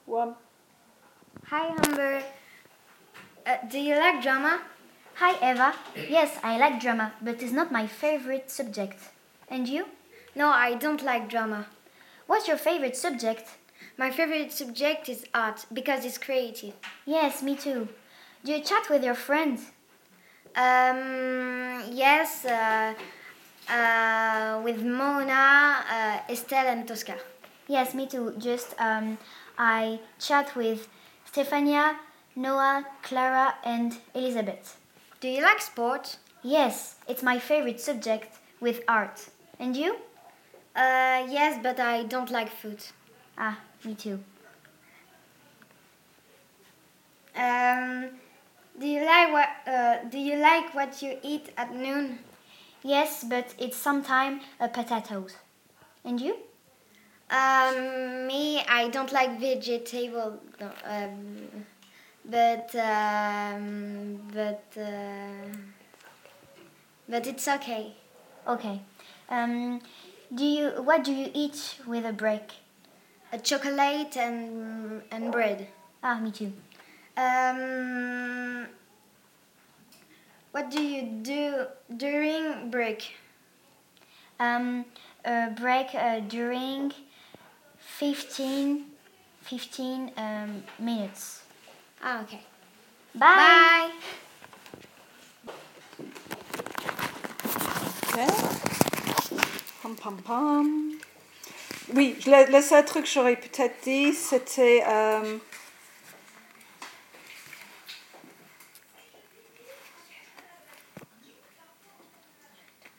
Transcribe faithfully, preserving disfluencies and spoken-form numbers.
One. Hi, Amber. Uh, do you like drama? Hi, Eva. Yes, I like drama, but it's not my favorite subject. And you? No, I don't like drama. What's your favorite subject? My favorite subject is art because it's creative. Yes, me too. Do you chat with your friends? Um, yes, uh, uh, with Mona, uh, Estelle, and Tosca. Yes, me too. Just um, I chat with Stefania, Noah, Clara, and Elizabeth. Do you like sport? Yes, it's my favorite subject with art. And you? Uh, yes, but I don't like food. Ah, me too. Um, do you like what? Uh, do you like what you eat at noon? Yes, but it's sometimes uh, potatoes. And you? Um, me, I don't like vegetable. No, um, but um, but uh, but it's okay. Okay. Um, do you? What do you eat with a break? A chocolate and and bread. Ah, me too. Um, what do you do during break? Um, a break uh, during fifteen, fifteen um, minutes. Ah, okay. Bye. Bye. Okay. Pam pam pam. Oui, je la- le seul truc que j'aurais peut-être dit, c'était... euh,